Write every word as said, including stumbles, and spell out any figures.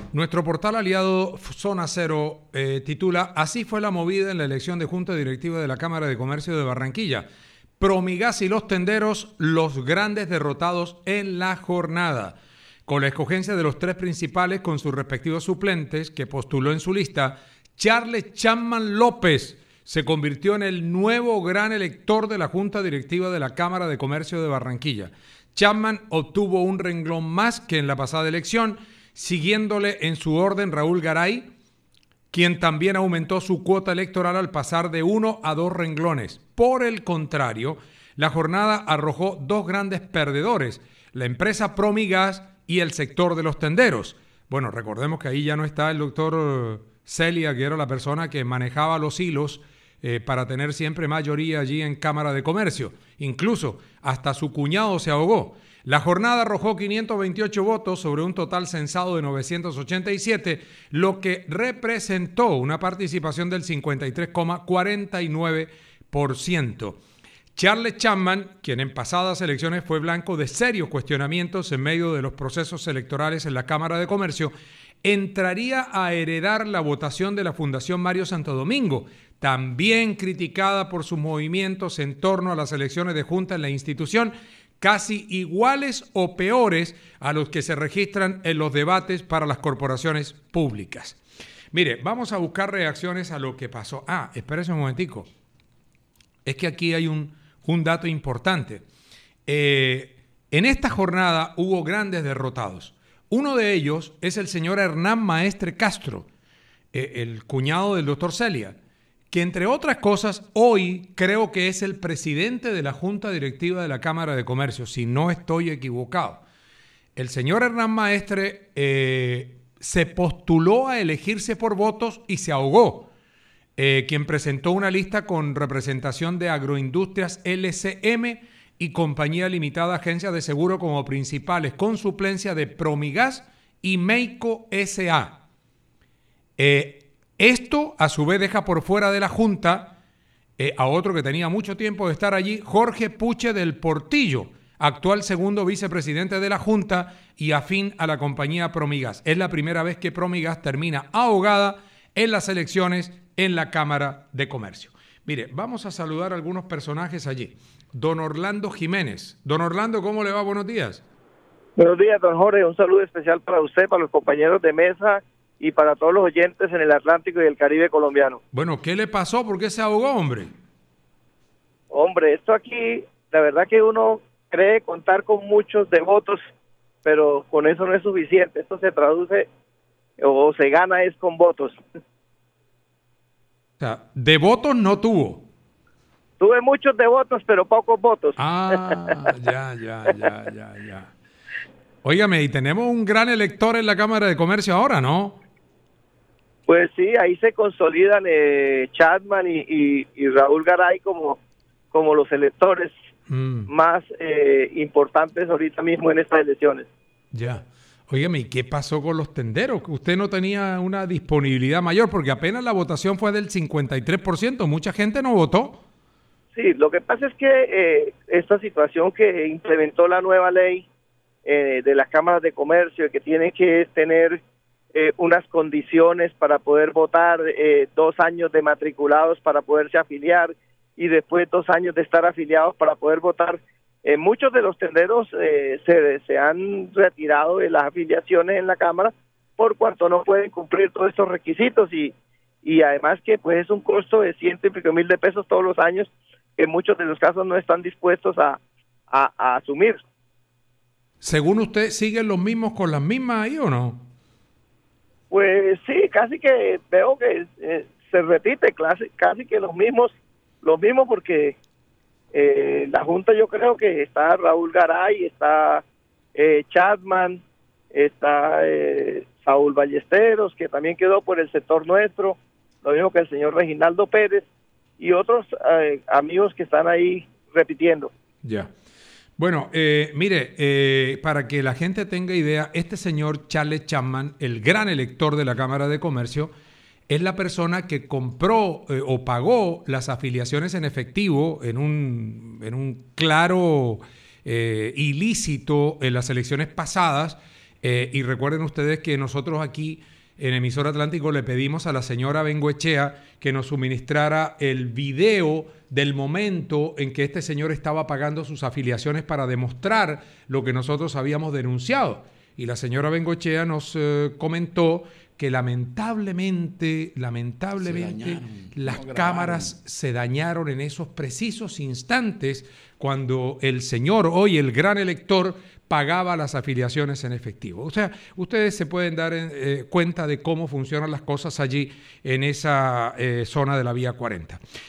Nuestro portal aliado Zona Cero eh, titula: Así fue la movida en la elección de Junta Directiva de la Cámara de Comercio de Barranquilla. Promigas y los tenderos, los grandes derrotados en la jornada. Con la escogencia de los tres principales con sus respectivos suplentes que postuló en su lista, Charles Chapman López se convirtió en el nuevo gran elector de la Junta Directiva de la Cámara de Comercio de Barranquilla. Chapman obtuvo un renglón más que en la pasada elección, siguiéndole en su orden Raúl Garay, quien también aumentó su cuota electoral al pasar de uno a dos renglones. Por el contrario, la jornada arrojó dos grandes perdedores, la empresa Promigas y el sector de los tenderos. Bueno, recordemos que ahí ya no está el doctor Celia, que era la persona que manejaba los hilos eh, para tener siempre mayoría allí en Cámara de Comercio. Incluso hasta su cuñado se ahogó. La jornada arrojó quinientos veintiocho votos sobre un total censado de novecientos ochenta y siete, lo que representó una participación del cincuenta y tres coma cuarenta y nueve por ciento. Charles Chapman, quien en pasadas elecciones fue blanco de serios cuestionamientos en medio de los procesos electorales en la Cámara de Comercio, entraría a heredar la votación de la Fundación Mario Santo Domingo, también criticada por sus movimientos en torno a las elecciones de junta en la institución, casi iguales o peores a los que se registran en los debates para las corporaciones públicas. Mire, vamos a buscar reacciones a lo que pasó. Ah, espérese un momentico. Es que aquí hay un, un dato importante. Eh, en esta jornada hubo grandes derrotados. Uno de ellos es el señor Hernán Maestre Castro, eh, el cuñado del doctor Celia, que entre otras cosas hoy creo que es el presidente de la Junta Directiva de la Cámara de Comercio, si no estoy equivocado. El señor Hernán Maestre eh, se postuló a elegirse por votos y se ahogó. Eh, quien presentó una lista con representación de Agroindustrias L C M y Compañía Limitada Agencia de Seguro como principales, con suplencia de Promigas y Meico S A Eh, Esto, a su vez, deja por fuera de la Junta eh, a otro que tenía mucho tiempo de estar allí, Jorge Puche del Portillo, actual segundo vicepresidente de la Junta y afín a la compañía Promigas. Es la primera vez que Promigas termina ahogada en las elecciones en la Cámara de Comercio. Mire, vamos a saludar a algunos personajes allí. Don Orlando Jiménez. Don Orlando, ¿cómo le va? Buenos días. Buenos días, don Jorge. Un saludo especial para usted, para los compañeros de mesa y para todos los oyentes en el Atlántico y el Caribe colombiano. Bueno, ¿qué le pasó? ¿Por qué se ahogó, hombre? Hombre, esto aquí, la verdad que uno cree contar con muchos devotos, pero con eso no es suficiente. Esto se traduce o se gana es con votos. O sea, de votos no tuvo. Tuve muchos devotos, pero pocos votos. Ah, ya, ya, ya, ya, ya. Óigame, y tenemos un gran elector en la Cámara de Comercio ahora, ¿no? Pues sí, ahí se consolidan eh, Chapman y, y, y Raúl Garay como, como los electores mm. más eh, importantes ahorita mismo en estas elecciones. Ya. Óigame, ¿y qué pasó con los tenderos? Usted no tenía una disponibilidad mayor, porque apenas la votación fue del cincuenta y tres por ciento. Mucha gente no votó. Sí, lo que pasa es que eh, esta situación que implementó la nueva ley eh, de las cámaras de comercio, que tiene que tener eh, unas condiciones para poder votar, eh, dos años de matriculados para poderse afiliar y después dos años de estar afiliados para poder votar. Eh, muchos de los tenderos eh, se, se han retirado de las afiliaciones en la Cámara por cuanto no pueden cumplir todos estos requisitos y, y además que pues es un costo de ciento y pico mil de pesos todos los años que en muchos de los casos no están dispuestos a, a, a asumir. Según usted, ¿siguen los mismos con las mismas ahí o no? Pues sí, casi que veo que eh, se repite casi, casi que los mismos, los mismos porque Eh, la Junta yo creo que está Raúl Garay, está eh, Chapman, está eh, Saúl Ballesteros, que también quedó por el sector nuestro, lo mismo que el señor Reginaldo Pérez y otros eh, amigos que están ahí repitiendo. Ya. Bueno, eh, mire, eh, para que la gente tenga idea, este señor Charles Chapman, el gran elector de la Cámara de Comercio, es la persona que compró eh, o pagó las afiliaciones en efectivo en un, en un claro eh, ilícito en las elecciones pasadas, Eh, y recuerden ustedes que nosotros aquí en Emisor Atlántico le pedimos a la señora Bengoechea que nos suministrara el video del momento en que este señor estaba pagando sus afiliaciones para demostrar lo que nosotros habíamos denunciado. Y la señora Bengoechea nos eh, comentó que lamentablemente, lamentablemente las no cámaras se dañaron en esos precisos instantes cuando el señor, hoy el gran elector, pagaba las afiliaciones en efectivo. O sea, ustedes se pueden dar eh, cuenta de cómo funcionan las cosas allí en esa eh, zona de la Vía cuarenta.